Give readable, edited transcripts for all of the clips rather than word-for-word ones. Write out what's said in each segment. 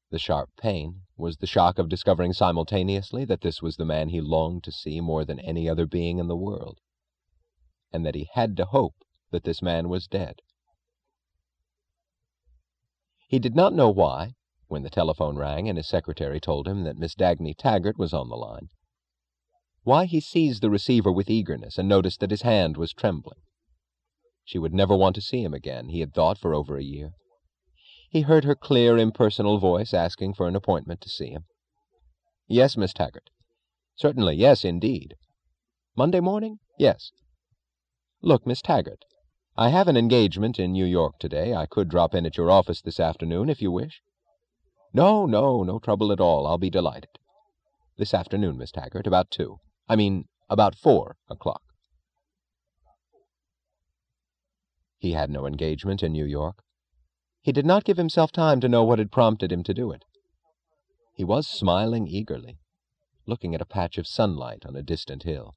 The sharp pain was the shock of discovering simultaneously that this was the man he longed to see more than any other being in the world, and that he had to hope that this man was dead. He did not know why, when the telephone rang and his secretary told him that Miss Dagny Taggart was on the line, why he seized the receiver with eagerness and noticed that his hand was trembling. She would never want to see him again, he had thought for over a year. He heard her clear, impersonal voice asking for an appointment to see him. "Yes, Miss Taggart." "Certainly, yes, indeed." "Monday morning?" "Yes." "Look, Miss Taggart, I have an engagement in New York today. I could drop in at your office this afternoon if you wish." No trouble at all. I'll be delighted." "This afternoon, Miss Taggart, about 2. About 4 o'clock." He had no engagement in New York. He did not give himself time to know what had prompted him to do it. He was smiling eagerly, looking at a patch of sunlight on a distant hill.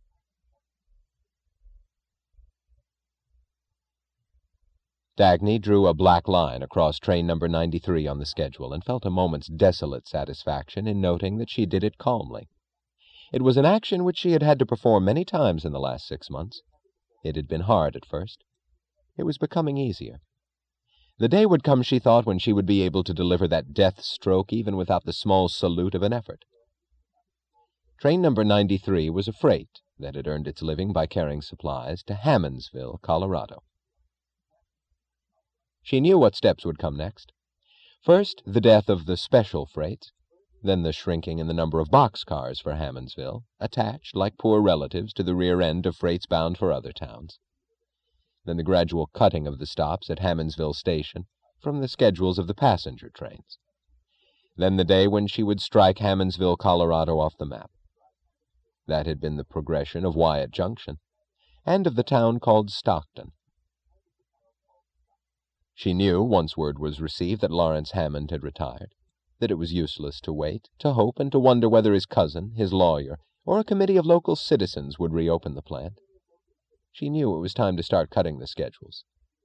Dagny drew a black line across train number 93 on the schedule and felt a moment's desolate satisfaction in noting that she did it calmly. It was an action which she had had to perform many times in the last 6 months. It had been hard at first. It was becoming easier. The day would come, she thought, when she would be able to deliver that death stroke even without the small salute of an effort. Train number 93 was a freight that had earned its living by carrying supplies to Hammondsville, Colorado. She knew what steps would come next. First, the death of the special freights, then the shrinking in the number of boxcars for Hammondsville, attached, like poor relatives, to the rear end of freights bound for other towns. Then the gradual cutting of the stops at Hammondsville Station from the schedules of the passenger trains. Then the day when she would strike Hammondsville, Colorado, off the map. That had been the progression of Wyatt Junction, and of the town called Stockton. She knew, once word was received that Lawrence Hammond had retired, that it was useless to wait, to hope, and to wonder whether his cousin, his lawyer, or a committee of local citizens would reopen the plant. She knew it was time to start cutting the schedules.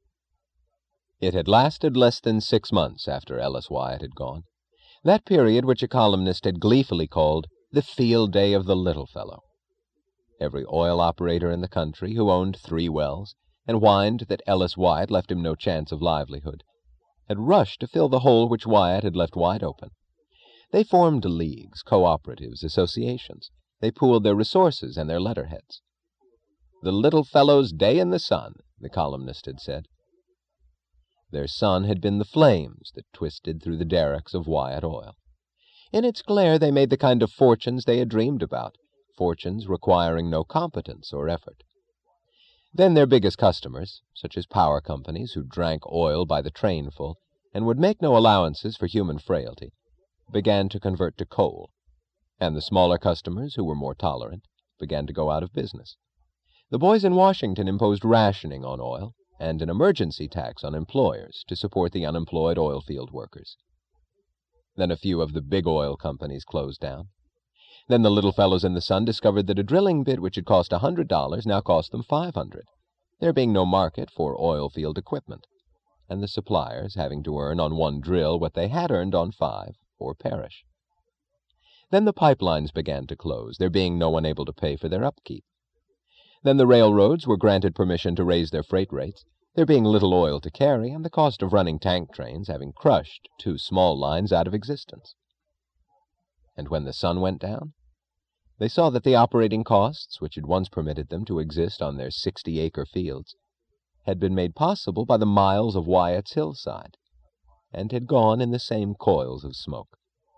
It had lasted less than 6 months after Ellis Wyatt had gone, that period which a columnist had gleefully called the field day of the little fellow. Every oil operator in the country who owned 3 wells, and whined that Ellis Wyatt left him no chance of livelihood, had rushed to fill the hole which Wyatt had left wide open. They formed leagues, cooperatives, associations. They pooled their resources and their letterheads. "The little fellow's day in the sun," the columnist had said. Their sun had been the flames that twisted through the derricks of Wyatt Oil. In its glare they made the kind of fortunes they had dreamed about, fortunes requiring no competence or effort. Then their biggest customers, such as power companies who drank oil by the trainful and would make no allowances for human frailty, began to convert to coal, and the smaller customers, who were more tolerant, began to go out of business. The boys in Washington imposed rationing on oil and an emergency tax on employers to support the unemployed oil field workers. Then a few of the big oil companies closed down. Then the little fellows in the sun discovered that a drilling bit which had cost $100 now cost them $500, there being no market for oil field equipment, and the suppliers having to earn on one drill what they had earned on 5, or perish. Then the pipelines began to close, there being no one able to pay for their upkeep. Then the railroads were granted permission to raise their freight rates, there being little oil to carry, and the cost of running tank trains having crushed 2 small lines out of existence. And when the sun went down, they saw that the operating costs, which had once permitted them to exist on their 60-acre fields, had been made possible by the miles of Wyatt's hillside, and had gone in the same coils of smoke.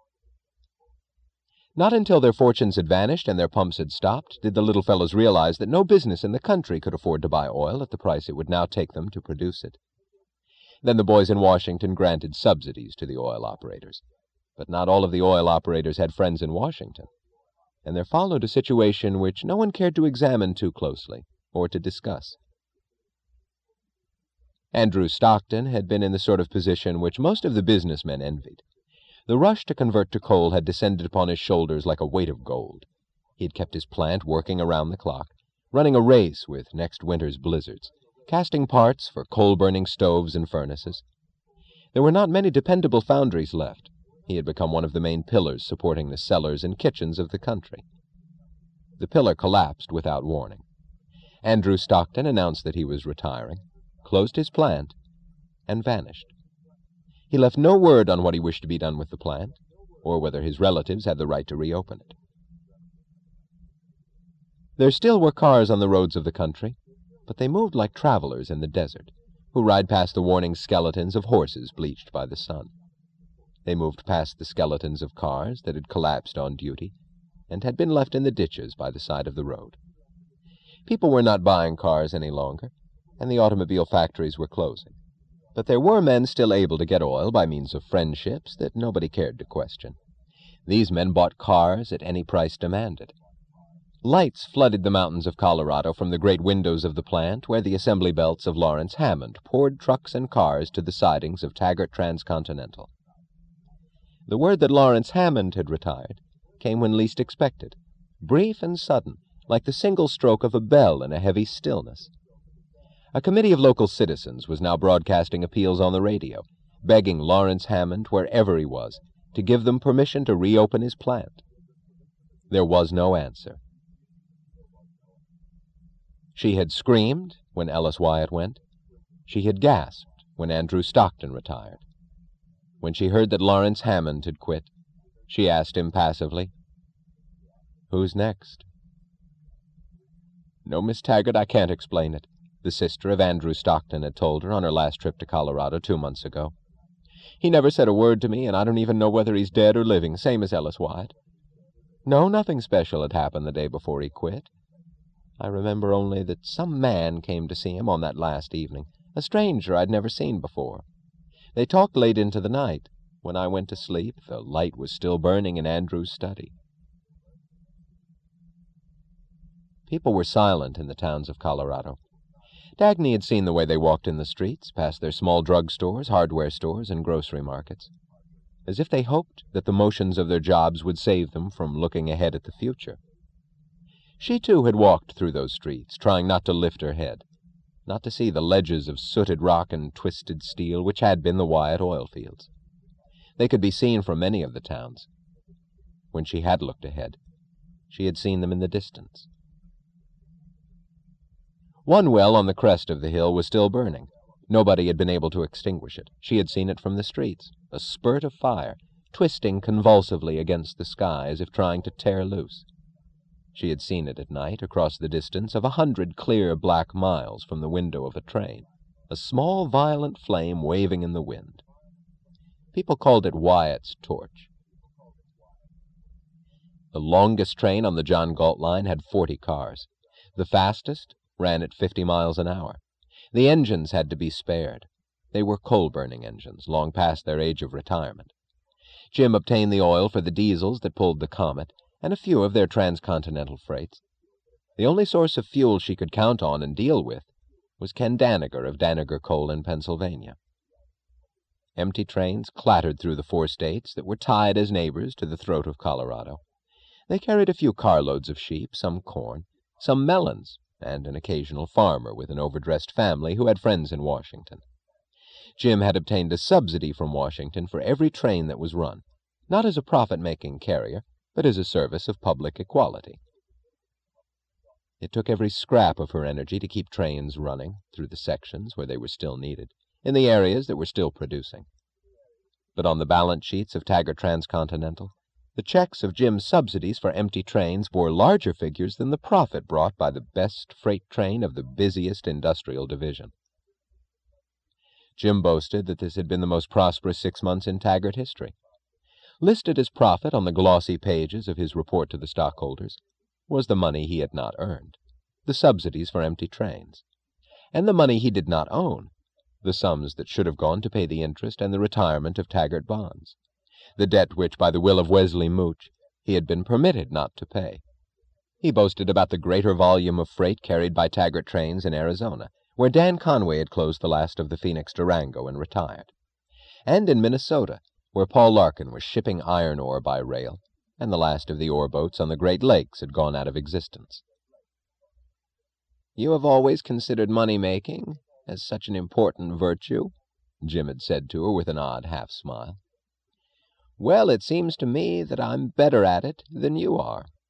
Not until their fortunes had vanished and their pumps had stopped did the little fellows realize that no business in the country could afford to buy oil at the price it would now take them to produce it. Then the boys in Washington granted subsidies to the oil operators, but not all of the oil operators had friends in Washington, and there followed a situation which no one cared to examine too closely or to discuss. Andrew Stockton had been in the sort of position which most of the businessmen envied. The rush to convert to coal had descended upon his shoulders like a weight of gold. He had kept his plant working around the clock, running a race with next winter's blizzards, casting parts for coal-burning stoves and furnaces. There were not many dependable foundries left, He had become one of the main pillars supporting the cellars and kitchens of the country. The pillar collapsed without warning. Andrew Stockton announced that he was retiring, closed his plant, and vanished. He left no word on what he wished to be done with the plant, or whether his relatives had the right to reopen it. There still were cars on the roads of the country, but they moved like travelers in the desert, who ride past the warning skeletons of horses bleached by the sun. They moved past the skeletons of cars that had collapsed on duty and had been left in the ditches by the side of the road. People were not buying cars any longer, and the automobile factories were closing. But there were men still able to get oil by means of friendships that nobody cared to question. These men bought cars at any price demanded. Lights flooded the mountains of Colorado from the great windows of the plant where the assembly belts of Lawrence Hammond poured trucks and cars to the sidings of Taggart Transcontinental. The word that Lawrence Hammond had retired came when least expected, brief and sudden, like the single stroke of a bell in a heavy stillness. A committee of local citizens was now broadcasting appeals on the radio, begging Lawrence Hammond, wherever he was, to give them permission to reopen his plant. There was no answer. She had screamed when Ellis Wyatt went. She had gasped when Andrew Stockton retired. When she heard that Lawrence Hammond had quit, she asked impassively, "Who's next?" "No, Miss Taggart, I can't explain it," the sister of Andrew Stockton had told her on her last trip to Colorado 2 months ago. "He never said a word to me, and I don't even know whether he's dead or living, same as Ellis Wyatt. No, nothing special had happened the day before he quit. I remember only that some man came to see him on that last evening, a stranger I'd never seen before. They talked late into the night. When I went to sleep, the light was still burning in Andrew's study." People were silent in the towns of Colorado. Dagny had seen the way they walked in the streets, past their small drugstores, hardware stores, and grocery markets, as if they hoped that the motions of their jobs would save them from looking ahead at the future. She, too, had walked through those streets, trying not to lift her head, not to see the ledges of sooted rock and twisted steel which had been the Wyatt oil fields. They could be seen from many of the towns. When she had looked ahead, she had seen them in the distance. One well on the crest of the hill was still burning. Nobody had been able to extinguish it. She had seen it from the streets, a spurt of fire, twisting convulsively against the sky as if trying to tear loose. She had seen it at night across the distance of 100 clear black miles from the window of a train, a small violent flame waving in the wind. People called it Wyatt's torch. The longest train on the John Galt line had 40 cars. The fastest ran at 50 miles an hour. The engines had to be spared. They were coal-burning engines, long past their age of retirement. Jim obtained the oil for the diesels that pulled the Comet, and a few of their transcontinental freights. The only source of fuel she could count on and deal with was Ken Daniger of Daniger Coal in Pennsylvania. Empty trains clattered through the 4 states that were tied as neighbors to the throat of Colorado. They carried a few carloads of sheep, some corn, some melons, and an occasional farmer with an overdressed family who had friends in Washington. Jim had obtained a subsidy from Washington for every train that was run, not as a profit-making carrier, but as a service of public equality. It took every scrap of her energy to keep trains running through the sections where they were still needed, in the areas that were still producing. But on the balance sheets of Taggart Transcontinental, the checks of Jim's subsidies for empty trains bore larger figures than the profit brought by the best freight train of the busiest industrial division. Jim boasted that this had been the most prosperous 6 months in Taggart history. Listed as profit on the glossy pages of his report to the stockholders was the money he had not earned, the subsidies for empty trains, and the money he did not own, the sums that should have gone to pay the interest and the retirement of Taggart bonds, the debt which, by the will of Wesley Mooch, he had been permitted not to pay. He boasted about the greater volume of freight carried by Taggart trains in Arizona, where Dan Conway had closed the last of the Phoenix Durango and retired, and in Minnesota, where Paul Larkin was shipping iron ore by rail, and the last of the ore boats on the Great Lakes had gone out of existence. "You have always considered money-making as such an important virtue," Jim had said to her with an odd half-smile. Well, it seems to me that I'm better at it than you are.